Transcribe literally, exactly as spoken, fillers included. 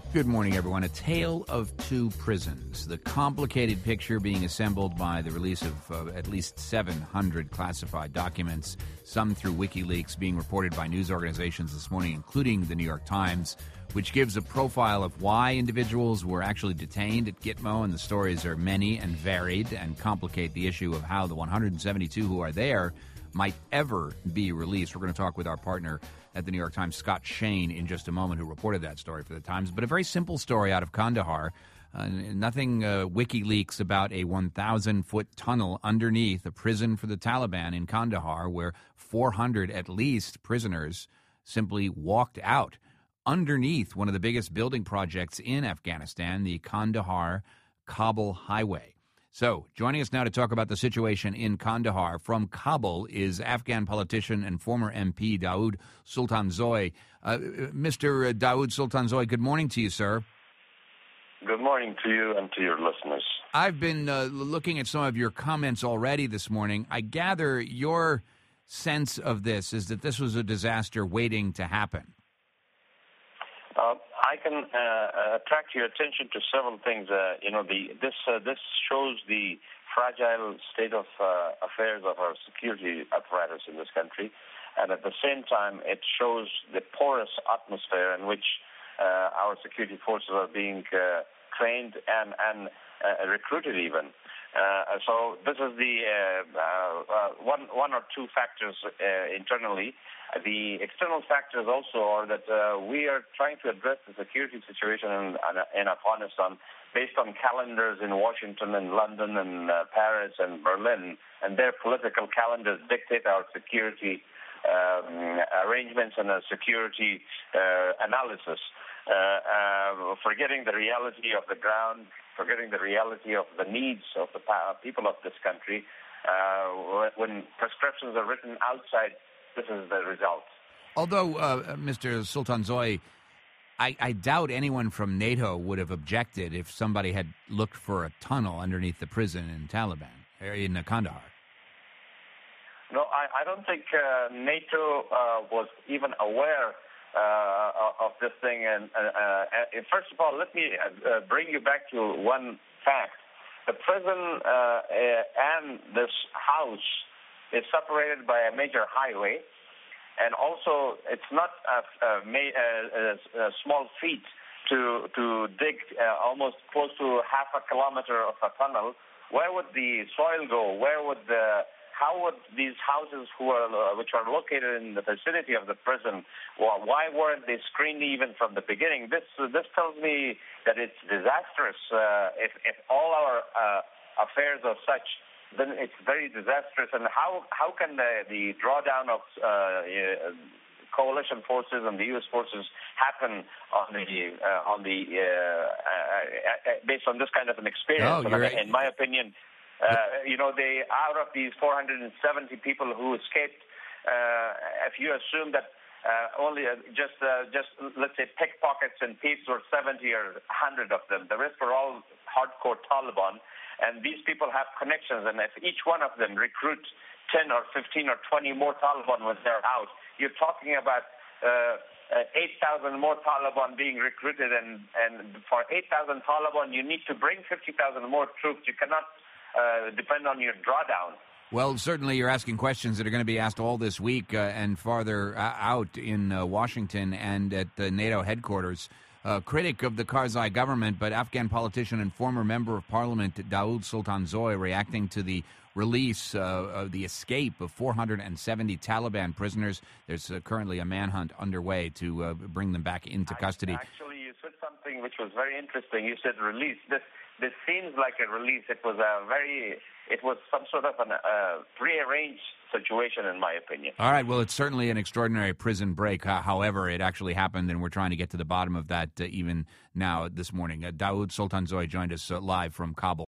Good morning, everyone. A tale of two prisons. The complicated picture being assembled by the release of uh, at least seven hundred classified documents, some through WikiLeaks, being reported by news organizations this morning, including the New York Times, which gives a profile of why individuals were actually detained at Gitmo, and the stories are many and varied and complicate the issue of how the one hundred seventy-two who are there might ever be released. We're going to talk with our partner at the New York Times, Scott Shane, in just a moment, who reported that story for the Times. But a very simple story out of Kandahar. Uh, nothing uh, WikiLeaks about a one thousand foot tunnel underneath a prison for the Taliban in Kandahar, where four hundred at least prisoners simply walked out underneath one of the biggest building projects in Afghanistan, the Kandahar-Kabul Highway. So, joining us now to talk about the situation in Kandahar from Kabul is Afghan politician and former M P Dawood Sultanzoy. Uh, Mister Dawood Sultanzoy, good morning to you, sir. Good morning to you and to your listeners. I've been uh, looking at some of your comments already this morning. I gather your sense of this is that this was a disaster waiting to happen. Uh, I can uh, attract your attention to several things. Uh, you know, the, this uh, this shows the fragile state of uh, affairs of our security apparatus in this country, and at the same time, it shows the porous atmosphere in which uh, our security forces are being uh, trained and and uh, recruited even. Uh, so this is the uh, uh, one one or two factors uh, internally. The external factors also are that uh, we are trying to address the security situation in, in Afghanistan based on calendars in Washington and London and uh, Paris and Berlin, and their political calendars dictate our security um, arrangements and our security uh, analysis, uh, uh, forgetting the reality of the ground, forgetting the reality of the needs of the people of this country. Uh, when prescriptions are written outside, this is the result. Although, uh, Mister Sultanzoy, I, I doubt anyone from NATO would have objected if somebody had looked for a tunnel underneath the prison in Taliban, in Kandahar. No, I, I don't think uh, NATO uh, was even aware uh, of this thing. And uh, uh, first of all, let me uh, bring you back to one fact. The prison uh, and this house is separated by a major highway, and also it's not a, a, a, a small feat to to dig uh, almost close to half a kilometer of a tunnel. Where would the soil go? Where would the how would these houses, who are uh, which are located in the vicinity of the prison, well, why weren't they screened even from the beginning? This uh, this tells me that it's disastrous. Uh, if if all our uh, affairs are such, then it's very disastrous. And how how can the, the drawdown of uh, uh, coalition forces and the U S forces happen on the uh, on the uh, uh, based on this kind of an experience? Oh, you're right. In my opinion, uh, you know, they out of these four hundred seventy people who escaped, uh, if you assume that uh, only uh, just uh, just let's say pickpockets and thieves were seventy or one hundred of them, the rest were all hardcore Taliban. And these people have connections, and if each one of them recruits ten or fifteen or twenty more Taliban when they're out, you're talking about uh, uh, eight thousand more Taliban being recruited, and, and for eight thousand Taliban, you need to bring fifty thousand more troops. You cannot uh, depend on your drawdown. Well, certainly you're asking questions that are going to be asked all this week uh, and farther uh, out in uh, Washington and at the NATO headquarters. Uh, critic of the Karzai government, but Afghan politician and former member of parliament Dawood Sultanzoy reacting to the release uh, of the escape of four hundred seventy Taliban prisoners. There's uh, currently a manhunt underway to uh, bring them back into custody. Actually, you said something which was very interesting. You said release. This this seems like a release. It was a very, it was some sort of a uh, prearranged situation, in my opinion. All right. Well, it's certainly an extraordinary prison break. Uh, however, it actually happened, and we're trying to get to the bottom of that uh, even now this morning. Uh, Dawood Sultanzoy joined us uh, live from Kabul.